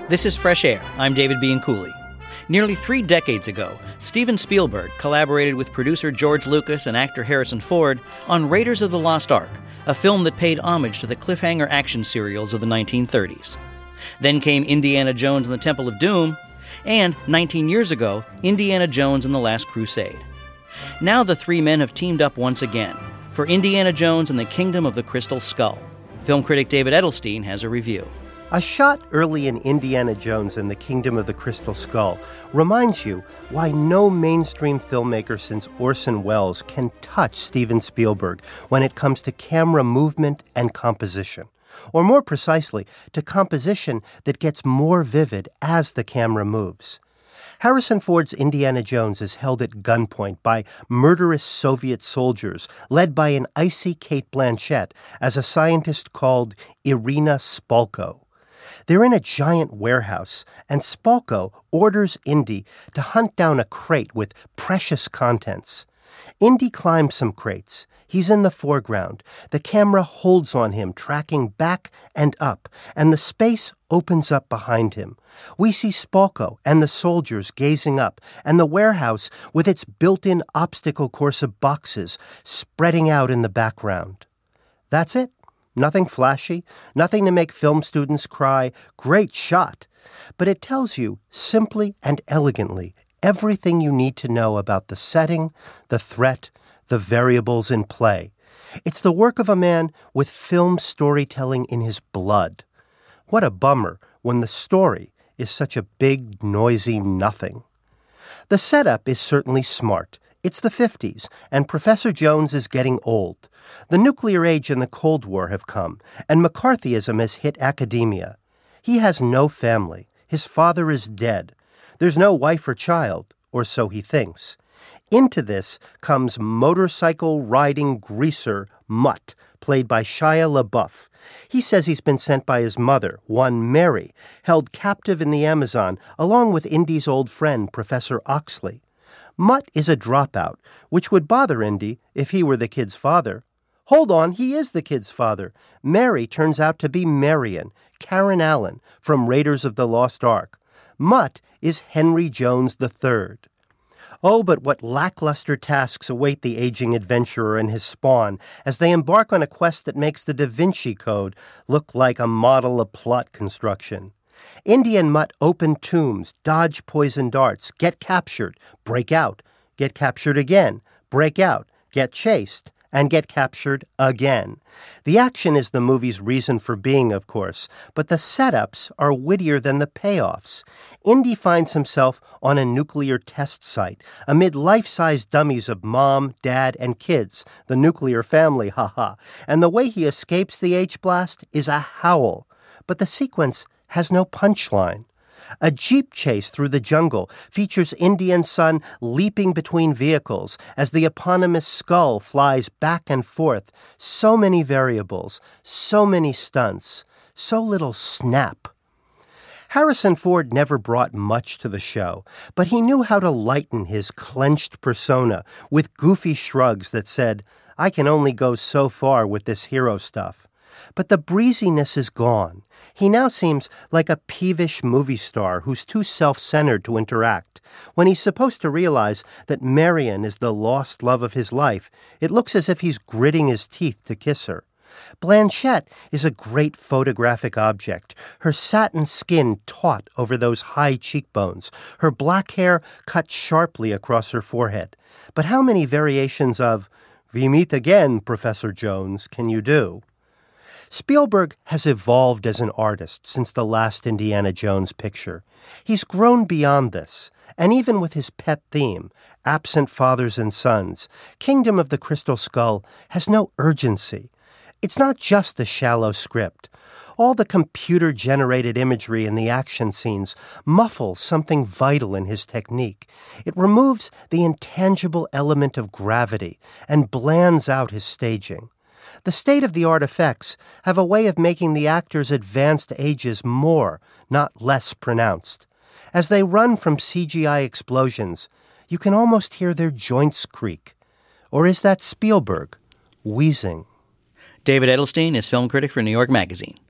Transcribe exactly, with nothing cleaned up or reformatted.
This is Fresh Air. I'm David Bianculli. Nearly three decades ago, Steven Spielberg collaborated with producer George Lucas and actor Harrison Ford on Raiders of the Lost Ark, a film that paid homage to the cliffhanger action serials of the nineteen thirties. Then came Indiana Jones and the Temple of Doom, and nineteen years ago, Indiana Jones and the Last Crusade. Now the three men have teamed up once again for Indiana Jones and the Kingdom of the Crystal Skull. Film critic David Edelstein has a review. A shot early in Indiana Jones and the Kingdom of the Crystal Skull reminds you why no mainstream filmmaker since Orson Welles can touch Steven Spielberg when it comes to camera movement and composition. Or more precisely, to composition that gets more vivid as the camera moves. Harrison Ford's Indiana Jones is held at gunpoint by murderous Soviet soldiers led by an icy Cate Blanchett as a scientist called Irina Spalko. They're in a giant warehouse, and Spalko orders Indy to hunt down a crate with precious contents. Indy climbs some crates. He's in the foreground. The camera holds on him, tracking back and up, and the space opens up behind him. We see Spalko and the soldiers gazing up, and the warehouse with its built-in obstacle course of boxes spreading out in the background. That's it. Nothing flashy, nothing to make film students cry, "Great shot!" But it tells you, simply and elegantly, everything you need to know about the setting, the threat, the variables in play. It's the work of a man with film storytelling in his blood. What a bummer when the story is such a big, noisy nothing. The setup is certainly smart. It's the fifties, and Professor Jones is getting old. The nuclear age and the Cold War have come, and McCarthyism has hit academia. He has no family. His father is dead. There's no wife or child, or so he thinks. Into this comes motorcycle-riding greaser Mutt, played by Shia LaBeouf. He says he's been sent by his mother, one Mary, held captive in the Amazon, along with Indy's old friend, Professor Oxley. Mutt is a dropout, which would bother Indy if he were the kid's father. Hold on, he is the kid's father. Mary turns out to be Marion, Karen Allen, from Raiders of the Lost Ark. Mutt is Henry Jones the Third. Oh, but what lackluster tasks await the aging adventurer and his spawn as they embark on a quest that makes the Da Vinci Code look like a model of plot construction. Indy and Mutt open tombs, dodge poison darts, get captured, break out, get captured again, break out, get chased, and get captured again. The action is the movie's reason for being, of course, but the setups are wittier than the payoffs. Indy finds himself on a nuclear test site, amid life-size dummies of mom, dad, and kids, the nuclear family, haha, and the way he escapes the H-blast is a howl. But the sequence has no punchline. A jeep chase through the jungle features Indy and son leaping between vehicles as the eponymous skull flies back and forth. So many variables, so many stunts, so little snap. Harrison Ford never brought much to the show, but he knew how to lighten his clenched persona with goofy shrugs that said, "I can only go so far with this hero stuff." But the breeziness is gone. He now seems like a peevish movie star who's too self-centered to interact. When he's supposed to realize that Marion is the lost love of his life, it looks as if he's gritting his teeth to kiss her. Blanchett is a great photographic object, her satin skin taut over those high cheekbones, her black hair cut sharply across her forehead. But how many variations of, "We meet again, Professor Jones," can you do? Spielberg has evolved as an artist since the last Indiana Jones picture. He's grown beyond this, and even with his pet theme, absent fathers and sons, Kingdom of the Crystal Skull has no urgency. It's not just the shallow script. All the computer-generated imagery in the action scenes muffles something vital in his technique. It removes the intangible element of gravity and blands out his staging. The state-of-the-art effects have a way of making the actors' advanced ages more, not less pronounced. As they run from C G I explosions, you can almost hear their joints creak. Or is that Spielberg wheezing? David Edelstein is film critic for New York Magazine.